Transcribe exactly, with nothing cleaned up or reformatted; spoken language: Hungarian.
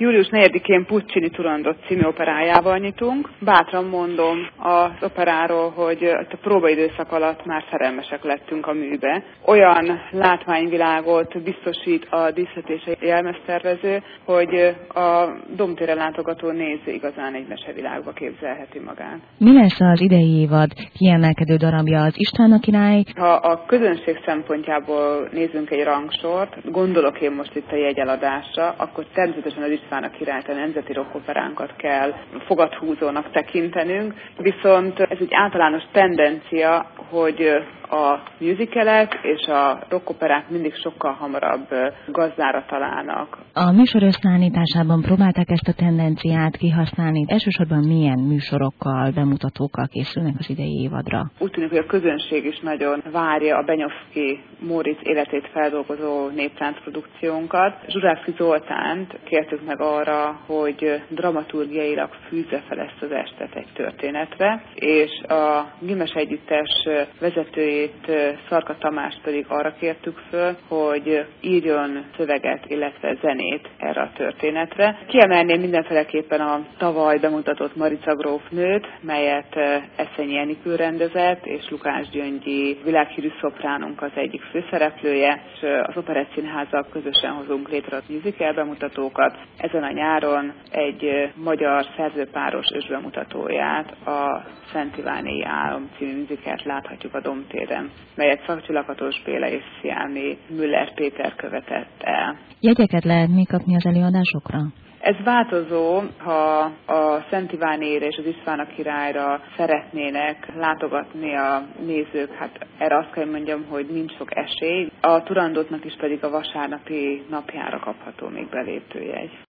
július negyedikén Puccini Turandot című operájával nyitunk. Bátran mondom az operáról, hogy a próbaidőszak alatt már szerelmesek lettünk a műbe. Olyan látványvilágot biztosít a díszletési jelmeztervező, hogy a Domtérre látogató néző igazán egy mesevilágba képzelheti magát. Mi lesz az idei évad kiemelkedő darabja, az István a király? Ha a közönség szempontjából nézzünk egy rangsort, gondolok én most itt a jegyeladásra, akkor természetesen az István a királyt, a nemzeti rockoperánkat kell fogathúzónak tekintenünk, viszont ez egy általános tendencia, hogy a musicalek és a rockoperák mindig sokkal hamarabb gazdára találnak. A műsor összeállításában próbálták ezt a tendenciát kihasználni. Elsősorban milyen műsorokkal, bemutatókkal készülnek az idei évadra? Úgy tűnik, hogy a közönség is nagyon várja a Benyovszky Móricz életét feldolgozó néptáncprodukciónkat. Zsuravszky Zoltánt kértük meg arra, hogy dramaturgiailag fűzze fel ezt az estet egy történetre, és a Gimes Együttes vezetőjét, Szarka Tamást pedig arra kértük föl, hogy írjon szöveget, illetve zenét erre a történetre. Kiemelném mindenféleképpen a tavaly bemutatott Marica grófnőt, melyet Eszenyi Enikő rendezett, és Lukács Gyöngyi világhírű szopránunk az egyik főszereplője, és az Operett Színházzal közösen hozunk létre a musical bemutatókat. Ezen a nyáron egy magyar szerzőpáros ősbemutatóját, a Szent Ivánéi Álom című musicalt láthatjuk a Domtéren, melyet Szakcsi Lakatos Béla és Sziámi Müller Péter követett el. Jegyeket lehet még kapni az előadásokra? Ez változó, ha a Szent Ivánére és az István a királyra szeretnének látogatni a nézők, hát erre azt kell mondjam, hogy nincs sok esély. A Turandotnak is pedig a vasárnapi napjára kapható még belépőjegy.